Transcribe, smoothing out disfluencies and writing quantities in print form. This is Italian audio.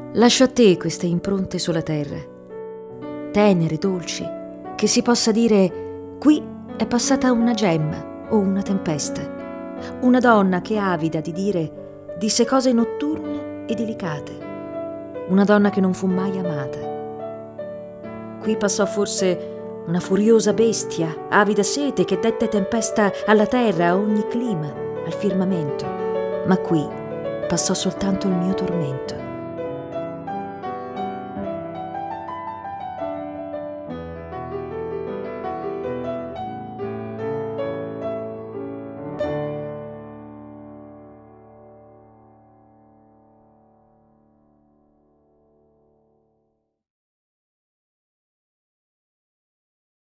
Lascio a te queste impronte sulla terra, tenere, dolci, che si possa dire: qui è passata una gemma o una tempesta, una donna che, avida di dire, disse cose notturne e delicate, una donna che non fu mai amata. Qui passò forse una furiosa bestia, avida sete, che dette tempesta alla terra, a ogni clima, al firmamento, ma qui passò soltanto il mio tormento.